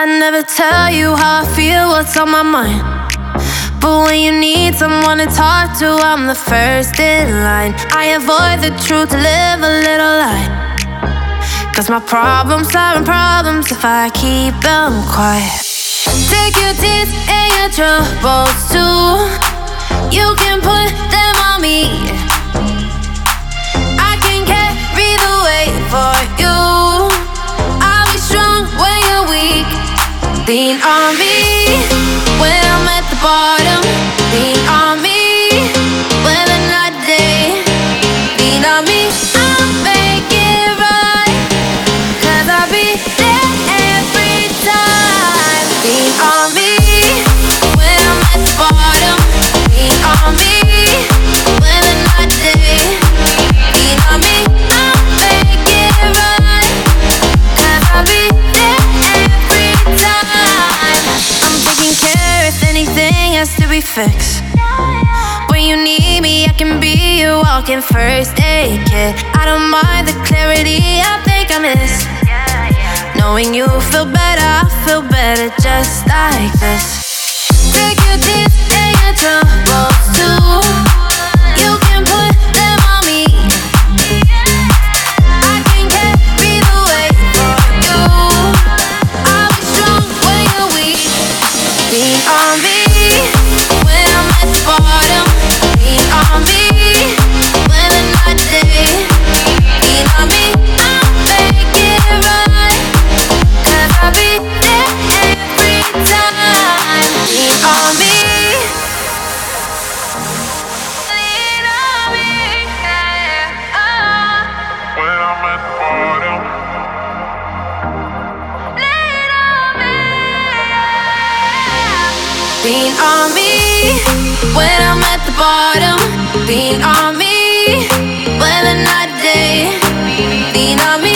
I never tell you how I feel, what's on my mind. But when you need someone to talk to, I'm the first in line. I avoid the truth to live a little lie. Cause my problems aren't problems if I keep them quiet. Take your tears and your troubles too. You can put them on me. I can carry the weight for you. I'll be strong when you're weak. Lean on me when I'm at the bottom. Lean on me when the night day. Lean on me, I'll make it right. Cause I'll be there every time. Lean on me when I'm at the bottom. Lean on me when the night day. Lean on me, I'll make it right. Cause I'll be there every time. I'm taking care if anything has to be fixed. When you need me, I can be your walking first aid kit. I don't mind the clarity I think I miss. Knowing you feel better, I feel better just like this. Take your tears and your troubles too. You can put them on me. I can carry the weight for you. I'll be strong when you're weak. Lean on me when I'm at the bottom. Lean on me when the night day. Lean on me, I'll make it right. Cause I'll be there every time. Lean on me. Lean on me, yeah, oh. When I'm at the bottom, Lean on me, yeah. Lean on me when I'm at the bottom. Lean on me when the night day. Lean on me.